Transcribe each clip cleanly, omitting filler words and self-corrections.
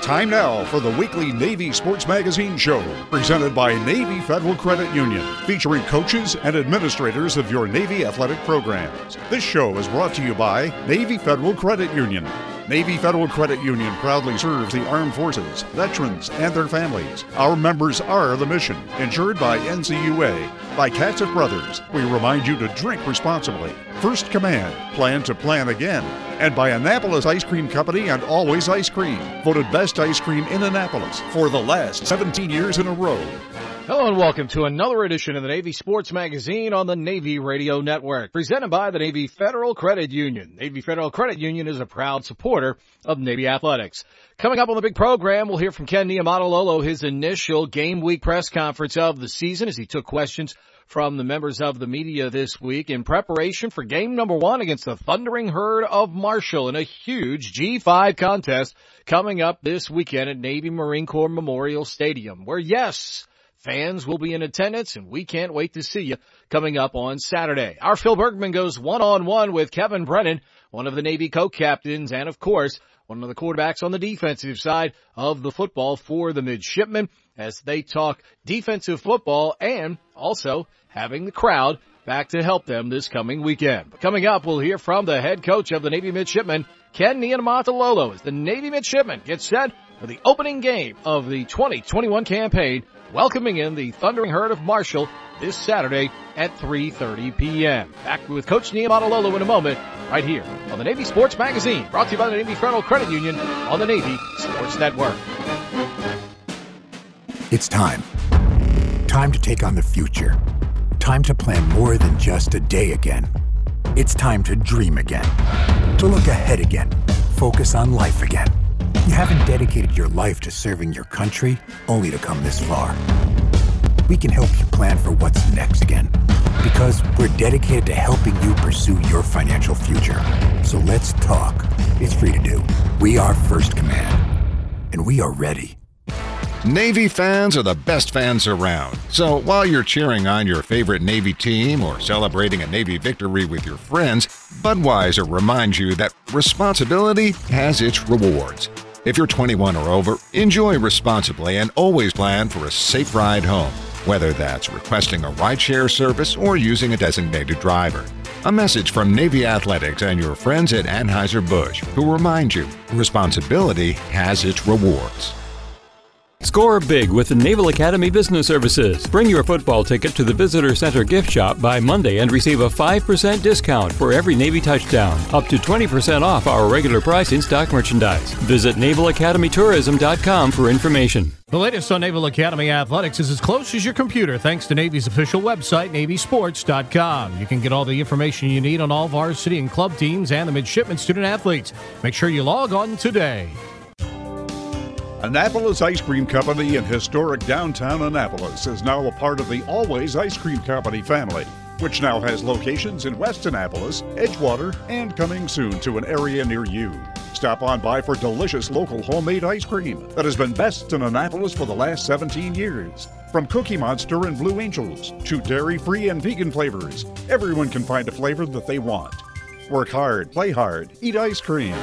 Time now for the weekly Navy Sports Magazine show, presented by Navy Federal Credit Union, featuring coaches and administrators of your Navy athletic programs. This show is brought to you by Navy Federal Credit Union. Navy Federal Credit Union proudly serves the armed forces, veterans, and their families. Our members are the mission, insured by NCUA. By Catsett Brothers, we remind you to drink responsibly. First Command, plan to plan again. And by Annapolis Ice Cream Company and Always Ice Cream, voted best ice cream in Annapolis for the last 17 years in a row. Hello and welcome to another edition of the Navy Sports Magazine on the Navy Radio Network, presented by the Navy Federal Credit Union. Navy Federal Credit Union is a proud supporter of Navy athletics. Coming up on the big program, we'll hear from Ken Niumatalolo, his initial game week press conference of the season as he took questions from the members of the media this week in preparation for game number 1 against the Thundering Herd of Marshall in a huge G5 contest coming up this weekend at Navy Marine Corps Memorial Stadium, where, yes, fans will be in attendance, and we can't wait to see you coming up on Saturday. Our Phil Bergman goes one-on-one with Kevin Brennan, one of the Navy co-captains, and, of course, one of the quarterbacks on the defensive side of the football for the midshipmen, as they talk defensive football and also having the crowd back to help them this coming weekend. But coming up, we'll hear from the head coach of the Navy midshipmen, Ken Niumatalolo, as the Navy midshipmen get set for the opening game of the 2021 campaign, welcoming in the Thundering Herd of Marshall this Saturday at 3:30 p.m. Back with Coach Niumatalolo in a moment, right here on the Navy Sports Magazine, brought to you by the Navy Federal Credit Union on the Navy Sports Network. It's time. Time to take on the future. Time to plan more than just a day again. It's time to dream again. To look ahead again. Focus on life again. You haven't dedicated your life to serving your country only to come this far. We can help you plan for what's next again, because we're dedicated to helping you pursue your financial future. So let's talk. It's free to do. We are First Command, and we are ready. Navy fans are the best fans around. So while you're cheering on your favorite Navy team or celebrating a Navy victory with your friends, Budweiser reminds you that responsibility has its rewards. If you're 21 or over, enjoy responsibly and always plan for a safe ride home, whether that's requesting a rideshare service or using a designated driver. A message from Navy Athletics and your friends at Anheuser-Busch, who remind you responsibility has its rewards. Score big with the Naval Academy Business Services. Bring your football ticket to the Visitor Center gift shop by Monday and receive a 5% discount for every Navy touchdown, up to 20% off our regular price in stock merchandise. Visit NavalAcademyTourism.com for information. The latest on Naval Academy Athletics is as close as your computer thanks to Navy's official website, NavySports.com. You can get all the information you need on all varsity and club teams and the midshipmen student athletes. Make sure you log on today. Annapolis Ice Cream Company in historic downtown Annapolis is now a part of the Always Ice Cream Company family, which now has locations in West Annapolis, Edgewater, and coming soon to an area near you. Stop on by for delicious local homemade ice cream that has been best in Annapolis for the last 17 years. From Cookie Monster and Blue Angels to dairy-free and vegan flavors, everyone can find a flavor that they want. Work hard, play hard, eat ice cream.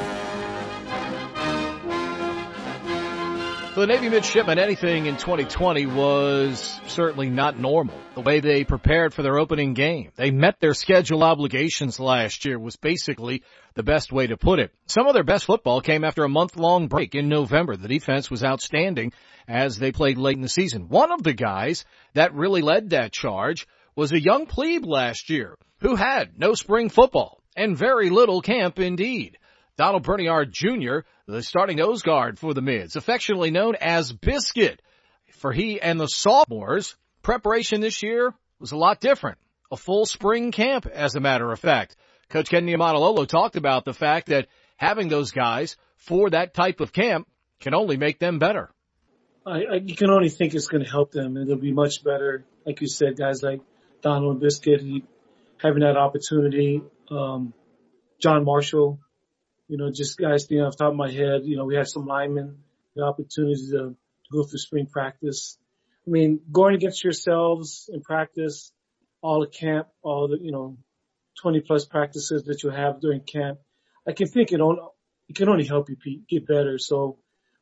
For the Navy midshipmen, anything in 2020 was certainly not normal. The way they prepared for their opening game, they met their schedule obligations last year, was basically the best way to put it. Some of their best football came after a month-long break in November. The defense was outstanding as they played late in the season. One of the guys that really led that charge was a young plebe last year who had no spring football and very little camp indeed. Donald Berniard Jr., the starting nose guard for the Mids, affectionately known as Biscuit. For he and the sophomores, preparation this year was a lot different. A full spring camp, as a matter of fact. Coach Ken Niumatalolo talked about the fact that having those guys for that type of camp can only make them better. You can only think it's going to help them, and they'll be much better. Like you said, guys like Donald and Biscuit, having that opportunity. John Marshall. Just guys, off the top of my head, we had some linemen, the opportunity to go through spring practice. I mean, going against yourselves in practice, all the camp, all the, 20 plus practices that you have during camp, I can think it can only help you get better. So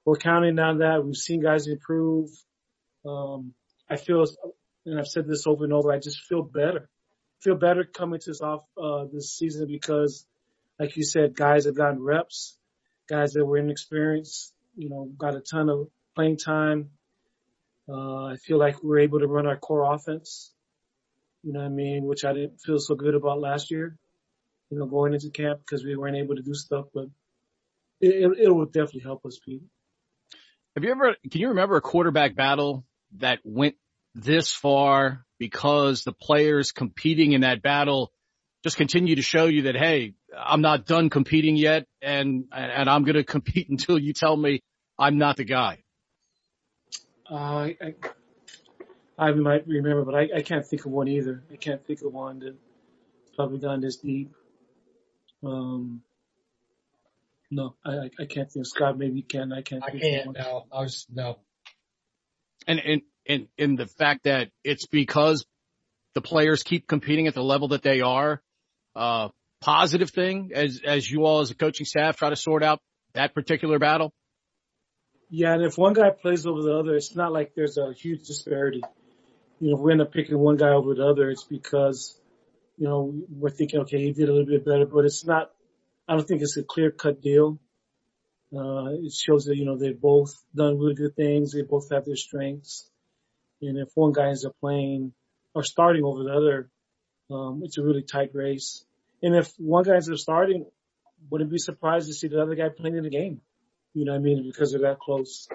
we're counting on that. We've seen guys improve. I feel, and I've said this over and over, I just feel better. Feel better coming to this season because, like you said, guys have gotten reps. Guys that were inexperienced, got a ton of playing time. I feel like we're able to run our core offense, which I didn't feel so good about last year, going into camp because we weren't able to do stuff, but it will definitely help us, Pete. Can you remember a quarterback battle that went this far because the players competing in that battle just continue to show you that, hey, I'm not done competing yet, and I'm going to compete until you tell me I'm not the guy? I might remember, but I can't think of one either. I can't think of one that's probably gone this deep. No, I can't think. Scott, maybe you can. I can't think of one. No. And the fact that it's because the players keep competing at the level that they are, positive thing as you all as a coaching staff try to sort out that particular battle? Yeah, and if one guy plays over the other, it's not like there's a huge disparity. If we end up picking one guy over the other, it's because, we're thinking, okay, he did a little bit better, but it's not, I don't think it's a clear-cut deal. It shows that, they've both done really good things. They both have their strengths. And if one guy ends up playing or starting over the other, it's a really tight race. And if one guy ends up starting, wouldn't be surprised to see the other guy playing in the game. Because they're that close.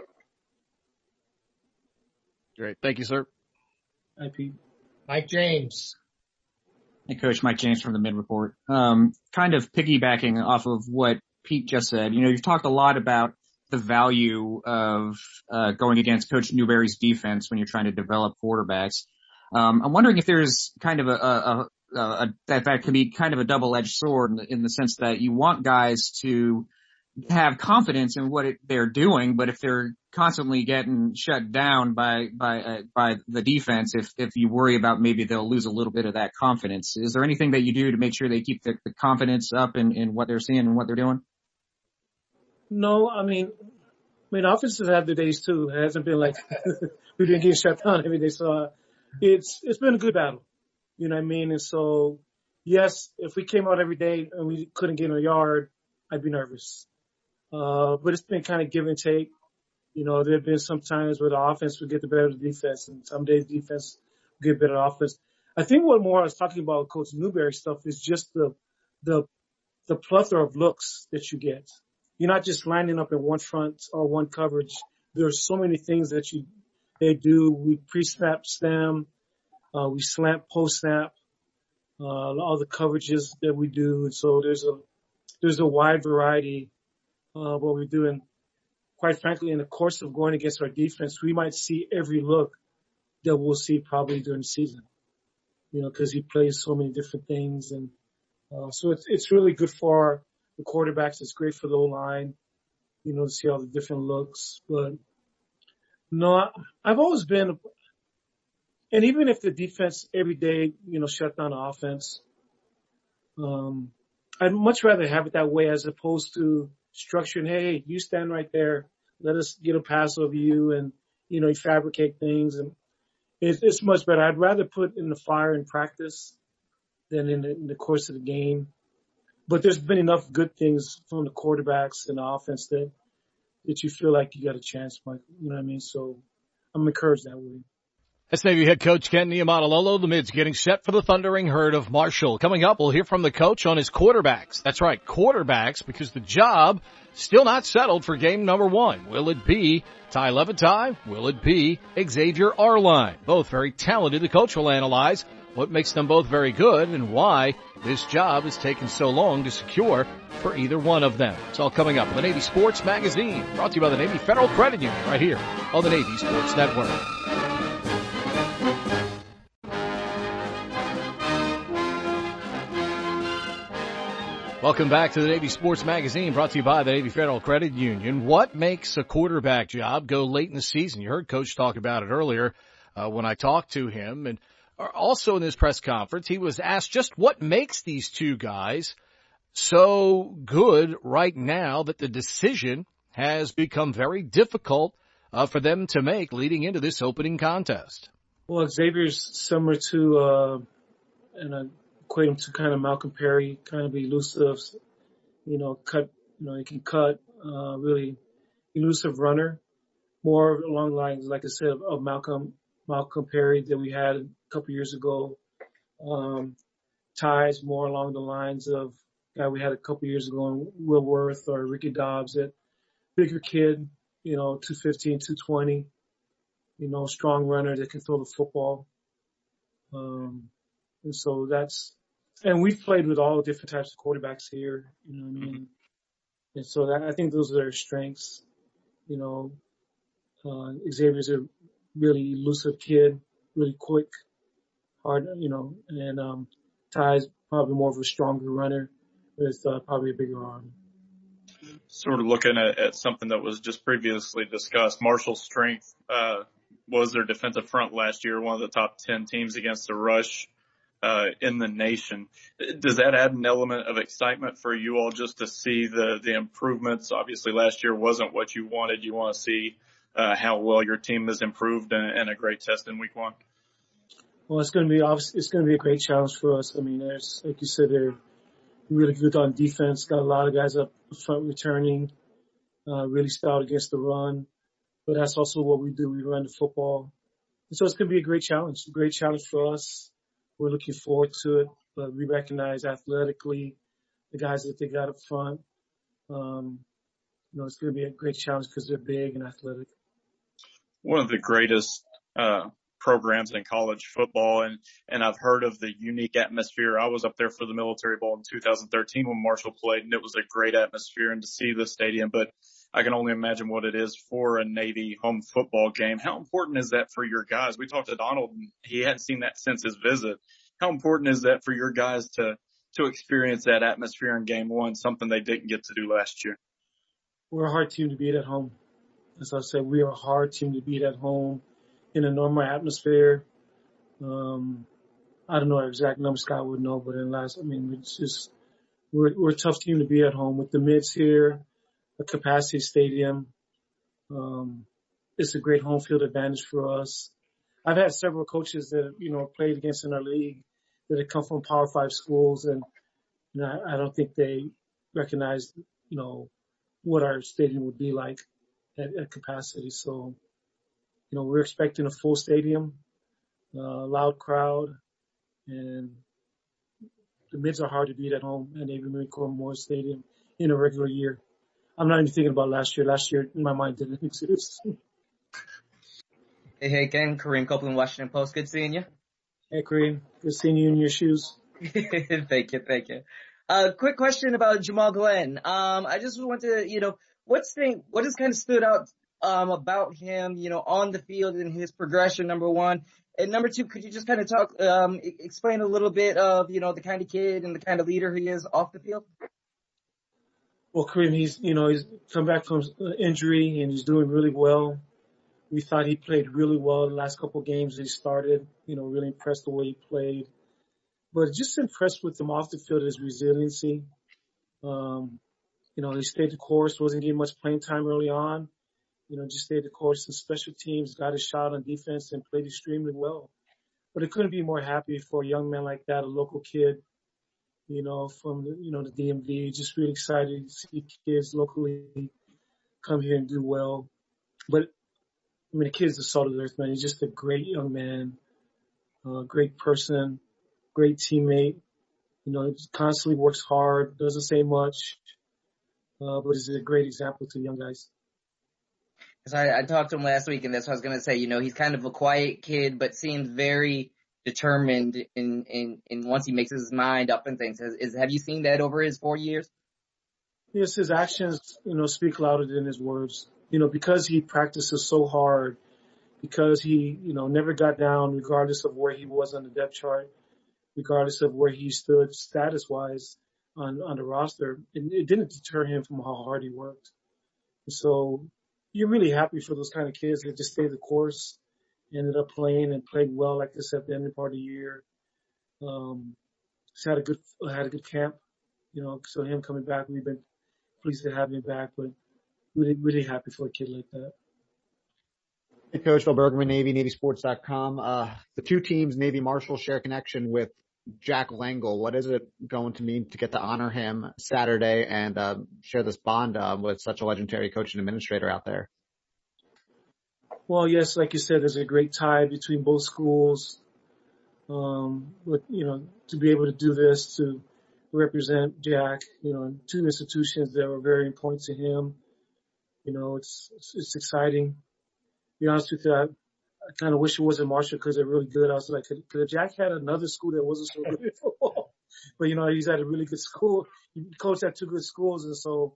Great. Thank you, sir. Hi, Pete. Mike James. Hey, Coach. Mike James from the Mid Report. Kind of piggybacking off of what Pete just said. You've talked a lot about the value of going against Coach Newberry's defense when you're trying to develop quarterbacks. I'm wondering if there's kind of that could be kind of a double-edged sword in the sense that you want guys to have confidence in what they're doing, but if they're constantly getting shut down by the defense, if you worry about maybe they'll lose a little bit of that confidence, is there anything that you do to make sure they keep the confidence up in what they're seeing and what they're doing? No, I mean, offenses have their days too. It hasn't been like we didn't get shut down every day. So it's been a good battle. And so, yes, if we came out every day and we couldn't get in a yard, I'd be nervous. But it's been kind of give and take. There have been some times where the offense would get the better of the defense, and some days defense would get better offense. I think what more I was talking about Coach Newberry stuff is just the plethora of looks that you get. You're not just lining up in one front or one coverage. There are so many things that they do. We pre-snap stem, we slant post-snap, all the coverages that we do. And so there's a wide variety of what we do. And quite frankly, in the course of going against our defense, we might see every look that we'll see probably during the season, because he plays so many different things. And so it's really good for the quarterbacks. It's great for the O-line, to see all the different looks. But no, I've always been, and even if the defense every day, shut down the offense, I'd much rather have it that way as opposed to structuring, hey, you stand right there, let us get a pass over you, and, you fabricate things. And it's much better. I'd rather put in the fire in practice than in the course of the game. But there's been enough good things from the quarterbacks and the offense that you feel like you got a chance, Mike. You know what I mean? So I'm encouraged that way. That's Navy head coach Ken Niumatalolo. The Mids getting set for the Thundering Herd of Marshall. Coming up, we'll hear from the coach on his quarterbacks. That's right, quarterbacks, because the job still not settled for game number 1. Will it be Tai Levitine? Will it be Xavier Arline? Both very talented. The coach will analyze what makes them both very good and why this job has taken so long to secure for either one of them. It's all coming up on the Navy Sports Magazine, brought to you by the Navy Federal Credit Union, right here on the Navy Sports Network. Welcome back to the Navy Sports Magazine, brought to you by the Navy Federal Credit Union. What makes a quarterback job go late in the season? You heard Coach talk about it earlier when I talked to him. And also in this press conference, he was asked just what makes these two guys so good right now that the decision has become very difficult for them to make leading into this opening contest. Well, Xavier's similar to, and I equate him to kind of Malcolm Perry, kind of elusive, he can cut, really elusive runner, more along the lines, like I said, of Malcolm Perry that we had a couple years ago. Ties more along the lines of guy we had a couple years ago, Will Worth or Ricky Dobbs, that bigger kid, 215, 220, strong runner that can throw the football. And so and we've played with all different types of quarterbacks here, you know what I mean? And so I think those are their strengths. Xavier's a really elusive kid, really quick, hard, and Ty's probably more of a stronger runner with probably a bigger arm. Sort of looking at something that was just previously discussed, Marshall's strength was their defensive front last year, one of the top 10 teams against the rush in the nation. Does that add an element of excitement for you all just to see the improvements? Obviously, last year wasn't what you wanted. You want to see how well your team has improved and a great test in week one. Well, it's going to be a great challenge for us. I mean, there's, like you said, they're really good on defense. Got a lot of guys up front returning, really stout against the run. But that's also what we do. We run the football. And so it's going to be a great challenge for us. We're looking forward to it, but we recognize athletically the guys that they got up front. It's going to be a great challenge because they're big and athletic. One of the greatest programs in college football, and I've heard of the unique atmosphere. I was up there for the Military Bowl in 2013 when Marshall played, and it was a great atmosphere and to see the stadium, but I can only imagine what it is for a Navy home football game. How important is that for your guys? We talked to Donald, and he hadn't seen that since his visit. How important is that for your guys to experience that atmosphere in game one, something they didn't get to do last year? We're a hard team to beat at home. As I said, we are a hard team to beat at home in a normal atmosphere. I don't know our exact number, Scott would know, but it's just, we're a tough team to beat at home with the mids here, a capacity stadium. It's a great home field advantage for us. I've had several coaches that, played against in our league that have come from Power 5 schools, and, I don't think they recognize, what our stadium would be like at capacity. So, we're expecting a full stadium, loud crowd, and the mids are hard to beat at home at Navy Marine Corps Memorial Stadium in a regular year. I'm not even thinking about last year. Last year, in my mind, didn't exist. Hey, Ken. Kareem Copeland, Washington Post. Good seeing you. Hey, Kareem. Good seeing you in your shoes. Thank you. Quick question about Jamal Glenn. I just want to, what has kind of stood out about him, on the field in his progression, number one. And number two, could you just kind of explain a little bit of, the kind of kid and the kind of leader he is off the field? Well, Kareem, he's come back from injury and he's doing really well. We thought he played really well the last couple of games he started, really impressed the way he played. But just impressed with him off the field, his resiliency. He stayed the course, wasn't getting much playing time early on. Just stayed the course in special teams, got a shot on defense and played extremely well. But I couldn't be more happy for a young man like that, a local kid, from the DMV. Just really excited to see kids locally come here and do well. But the kid's the salt of the earth, man. He's just a great young man, great person, great teammate. He constantly works hard, doesn't say much, but is a great example to young guys. So I talked to him last week, and that's what I was going to say. He's kind of a quiet kid, but seems very determined in once he makes his mind up and things. Have you seen that over his 4 years? Yes, his actions, speak louder than his words. Because he practices so hard, because he, never got down regardless of where he was on the depth chart, regardless of where he stood status-wise on the roster, it didn't deter him from how hard he worked. And so you're really happy for those kind of kids that just stayed the course, ended up playing and played well like this at the end of part of the year. Just had a good camp, so him coming back, we've been pleased to have him back, but really, really happy for a kid like that. Hey, Coach Phil Bergman, Navy, NavySports.com. The two teams, Navy Marshall, share connection with Jack L'Engle. What is it going to mean to get to honor him Saturday and share this bond with such a legendary coach and administrator out there? Well, yes, like you said, there's a great tie between both schools. But, to be able to do this, to represent Jack, two institutions that were very important to him, it's exciting. To be honest with you, I kind of wish it wasn't Marshall because they're really good. I was like, could Jack had another school that wasn't so good at football? But, he's at a really good school. He coached at two good schools. And so,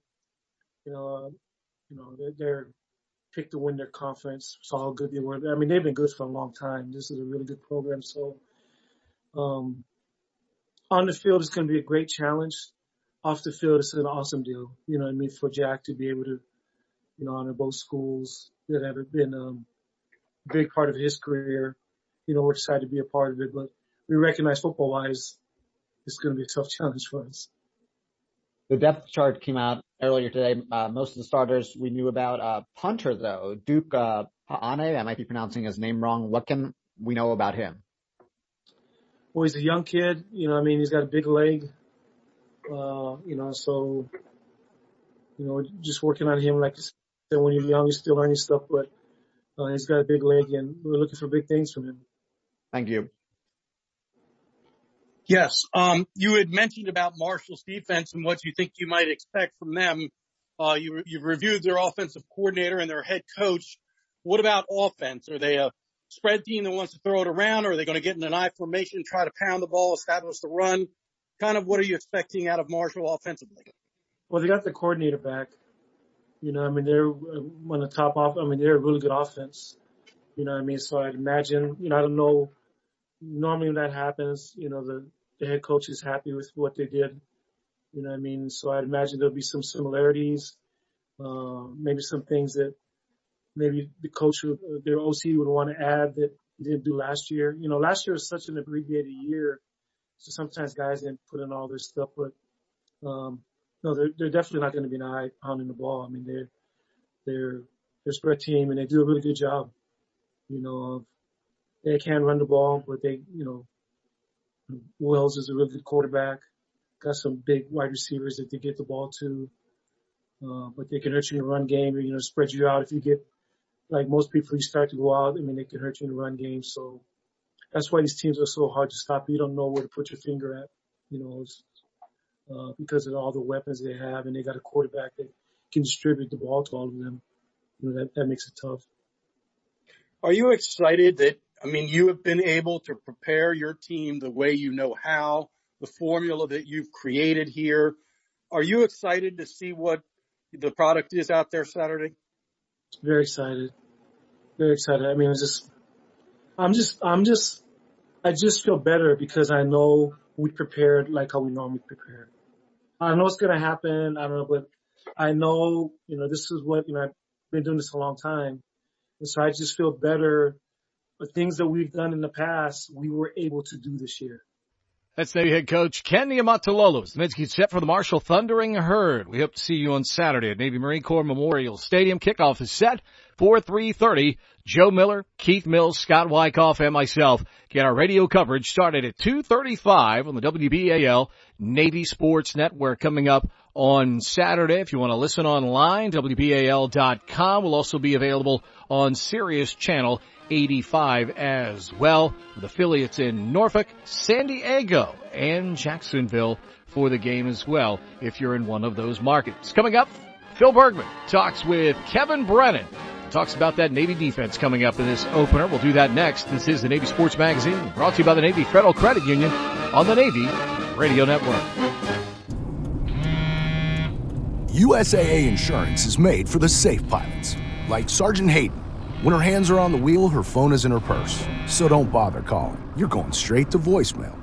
they're picked to win their conference. Saw how good they were. I mean, they've been good for a long time. This is a really good program. So, on the field, it's going to be a great challenge. Off the field, it's an awesome deal. For Jack to be able to, honor both schools that have been a big part of his career. We're excited to be a part of it, but we recognize football-wise, it's going to be a tough challenge for us. The depth chart came out earlier today. Most of the starters we knew about. Punter, though, Duke Ha'ane, I might be pronouncing his name wrong. What can we know about him? Well, he's a young kid. He's got a big leg. Just working on him. Like I said, when you're young, you're still learning stuff, but he's got a big leg, and we're looking for big things from him. Thank you. Yes. You had mentioned about Marshall's defense and what you think you might expect from them. You've reviewed their offensive coordinator and their head coach. What about offense? Are they a spread team that wants to throw it around, or are they going to get in an I formation, try to pound the ball, establish the run? Kind of what are you expecting out of Marshall offensively? Well, they got the coordinator back. They're one of the top off. They're a really good offense. So I'd imagine, I don't know. Normally when that happens, the head coach is happy with what they did. So I'd imagine there'll be some similarities, maybe some things that maybe the coach, their OC would want to add that he didn't do last year. Last year was such an abbreviated year, so sometimes guys didn't put in all their stuff. But no, they're definitely not going to be an eye pounding the ball. They're a spread team and they do a really good job. They can run the ball, but Wells is a really good quarterback. Got some big wide receivers that they get the ball to. But they can hurt you in the run game or, spread you out. If you get, like most people, you start to go out, they can hurt you in the run game. So that's why these teams are so hard to stop. You don't know where to put your finger at, because of all the weapons they have, and they got a quarterback that can distribute the ball to all of them. That makes it tough. Are you excited that, you have been able to prepare your team the way you know how, the formula that you've created here? Are you excited to see what the product is out there Saturday? Very excited. Very excited. I just feel better because I know we prepared like how we normally prepare. I know what's going to happen. I don't know, but I know, this is what, I've been doing this a long time. And so I just feel better. The things that we've done in the past, we were able to do this year. That's Navy head coach Ken Niumatalolo. Zeminski set for the Marshall Thundering Herd. We hope to see you on Saturday at Navy Marine Corps Memorial Stadium. Kickoff is set for 3:30. Joe Miller, Keith Mills, Scott Wyckoff, and myself get our radio coverage started at 2:35 on the WBAL Navy Sports Network. Coming up on Saturday, if you want to listen online, WBAL.com will also be available on Sirius Channel 85 as well, with affiliates in Norfolk, San Diego, and Jacksonville for the game as well, if you're in one of those markets. Coming up, Phil Bergman talks with Kevin Brennan. Talks about that Navy defense coming up in this opener. We'll do that next. This is the Navy Sports Magazine, brought to you by the Navy Federal Credit Union on the Navy Radio Network. USAA Insurance is made for the safe pilots, like Sergeant Hayden. When her hands are on the wheel, her phone is in her purse. So don't bother calling. You're going straight to voicemail.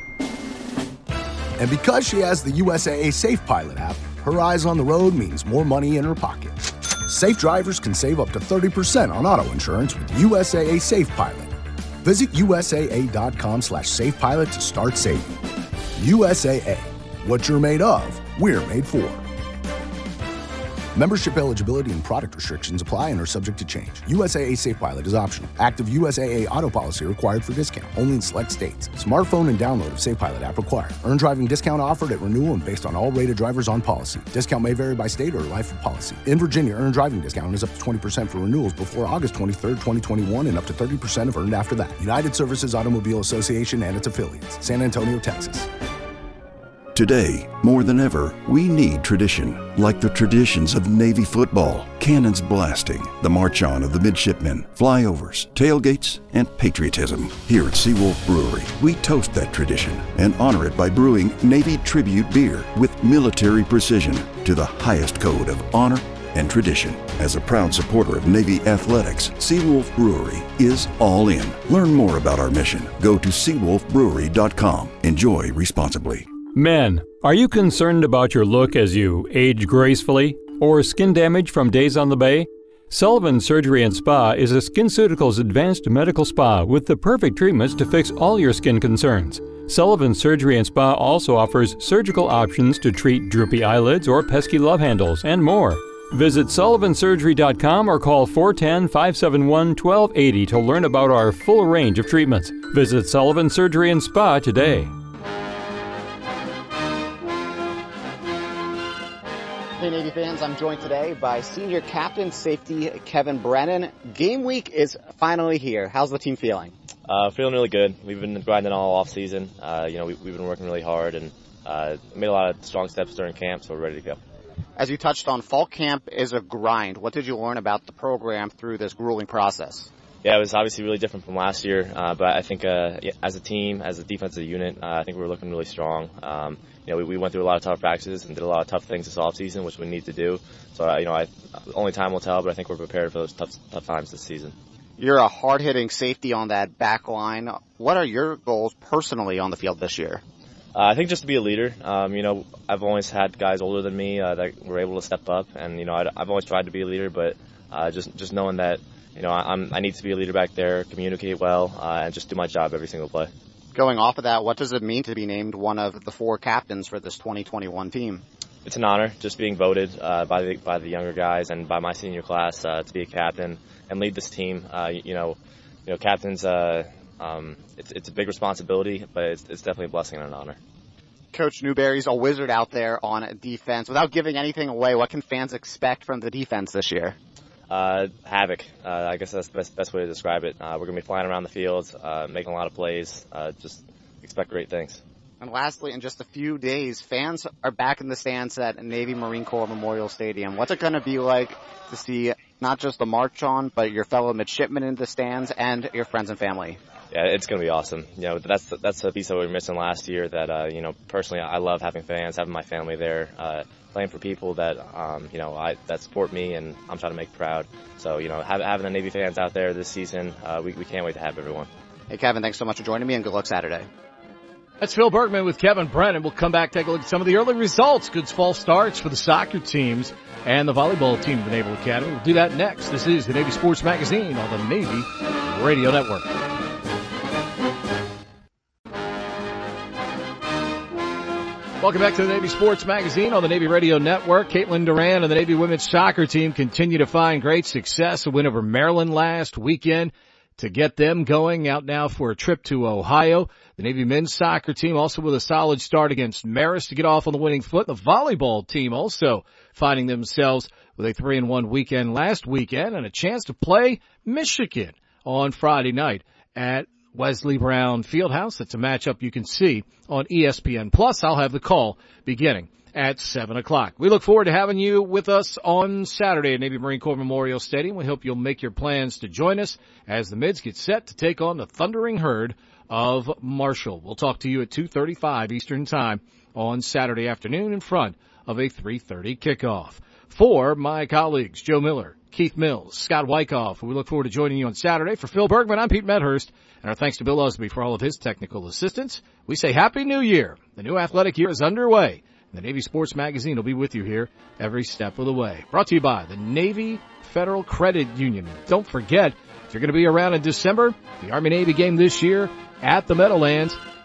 And because she has the USAA Safe Pilot app, her eyes on the road means more money in her pocket. Safe drivers can save up to 30% on auto insurance with USAA Safe Pilot. Visit USAA.com/SafePilot to start saving. USAA. What you're made of, we're made for. Membership eligibility and product restrictions apply and are subject to change. USAA Safe Pilot is optional. Active USAA auto policy required for discount, only in select states. Smartphone and download of Safe Pilot app required. Earn driving discount offered at renewal and based on all rated drivers on policy. Discount may vary by state or life of policy. In Virginia, earn driving discount is up to 20% for renewals before August 23rd, 2021, and up to 30% if earned after that. United Services Automobile Association and its affiliates. San Antonio, Texas. Today, more than ever, we need tradition, like the traditions of Navy football, cannons blasting, the march-on of the midshipmen, flyovers, tailgates, and patriotism. Here at Seawolf Brewery, we toast that tradition and honor it by brewing Navy Tribute beer with military precision to the highest code of honor and tradition. As a proud supporter of Navy athletics, Seawolf Brewery is all in. Learn more about our mission. Go to seawolfbrewery.com. Enjoy responsibly. Men, are you concerned about your look as you age gracefully or skin damage from days on the bay? Sullivan Surgery and Spa is a SkinCeuticals advanced medical spa with the perfect treatments to fix all your skin concerns. Sullivan Surgery and Spa also offers surgical options to treat droopy eyelids or pesky love handles and more. Visit sullivansurgery.com or call 410-571-1280 to learn about our full range of treatments. Visit Sullivan Surgery and Spa today. Hey Navy fans, I'm joined today by senior captain safety Kevin Brennan. Game week is finally here. How's the team feeling? Feeling really good. We've been grinding all off season. We've been working really hard and made a lot of strong steps during camp, so we're ready to go. As you touched on, fall camp is a grind. What did you learn about the program through this grueling process? Yeah, it was obviously really different from last year, but I think as a team, as a defensive unit, I think we were looking really strong. We went through a lot of tough practices and did a lot of tough things this offseason, which we need to do. So, only time will tell, but I think we're prepared for those tough times this season. You're a hard-hitting safety on that back line. What are your goals personally on the field this year? I think just to be a leader. I've always had guys older than me that were able to step up, and I've always tried to be a leader, but just knowing that I need to be a leader back there, communicate well, and just do my job every single play. Going off of that, what does it mean to be named one of the 4 captains for this 2021 team? It's an honor, just being voted by the younger guys and by my senior class to be a captain and lead this team. Captains. It's a big responsibility, but it's definitely a blessing and an honor. Coach Newberry's a wizard out there on defense. Without giving anything away, what can fans expect from the defense this year? Havoc. I guess that's the best way to describe it. We're going to be flying around the fields, making a lot of plays. Just expect great things. And lastly, in just a few days, fans are back in the stands at Navy Marine Corps Memorial Stadium. What's it going to be like to see not just the march on, but your fellow midshipmen in the stands and your friends and family? Yeah, it's going to be awesome. That's a piece that we were missing last year that, personally I love having fans, having my family there, playing for people that, that support me and I'm trying to make proud. So, having the Navy fans out there this season, we can't wait to have everyone. Hey, Kevin, thanks so much for joining me and good luck Saturday. That's Phil Bergman with Kevin Brennan. We'll come back, take a look at some of the early results. Good fall starts for the soccer teams and the volleyball team of the Naval Academy. We'll do that next. This is the Navy Sports Magazine on the Navy Radio Network. Welcome back to the Navy Sports Magazine on the Navy Radio Network. Caitlin Duran and the Navy women's soccer team continue to find great success. A win over Maryland last weekend to get them going out now for a trip to Ohio. The Navy men's soccer team also with a solid start against Marist to get off on the winning foot. The volleyball team also finding themselves with a 3-1 weekend last weekend and a chance to play Michigan on Friday night at Wesley Brown Fieldhouse. That's a matchup you can see on ESPN+. I'll have the call beginning at 7 o'clock. We look forward to having you with us on Saturday at Navy Marine Corps Memorial Stadium. We hope you'll make your plans to join us as the Mids get set to take on the Thundering Herd of Marshall. We'll talk to you at 2:35 Eastern Time on Saturday afternoon in front of a 3:30 kickoff. For my colleagues, Joe Miller, Keith Mills, Scott Wyckoff, we look forward to joining you on Saturday. For Phil Bergman, I'm Pete Medhurst, and our thanks to Bill Usby for all of his technical assistance. We say Happy New Year. The new athletic year is underway. The Navy Sports Magazine will be with you here every step of the way. Brought to you by the Navy Federal Credit Union. Don't forget, if you're going to be around in December, the Army-Navy game this year at the Meadowlands,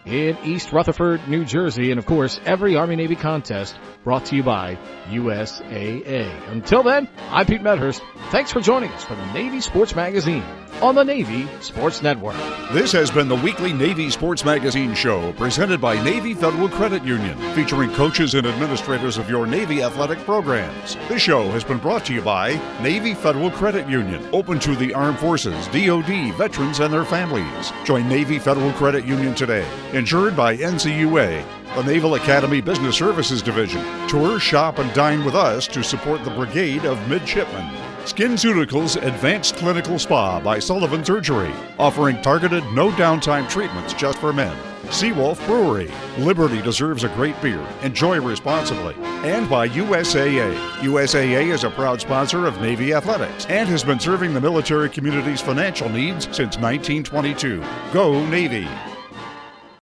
in East Rutherford, New Jersey. And, of course, every Army-Navy contest brought to you by USAA. Until then, I'm Pete Medhurst. Thanks for joining us for the Navy Sports Magazine on the Navy Sports Network. This has been the weekly Navy Sports Magazine show presented by Navy Federal Credit Union, featuring coaches and administrators of your Navy athletic programs. This show has been brought to you by Navy Federal Credit Union, open to the Armed Forces, DoD, veterans, and their families. Join Navy Federal Credit Union today. Insured by NCUA, the Naval Academy Business Services Division. Tour, shop, and dine with us to support the Brigade of Midshipmen. SkinCeuticals Advanced Clinical Spa by Sullivan Surgery, offering targeted, no downtime treatments just for men. Seawolf Brewery. Liberty deserves a great beer. Enjoy responsibly. And by USAA. USAA is a proud sponsor of Navy Athletics and has been serving the military community's financial needs since 1922. Go Navy!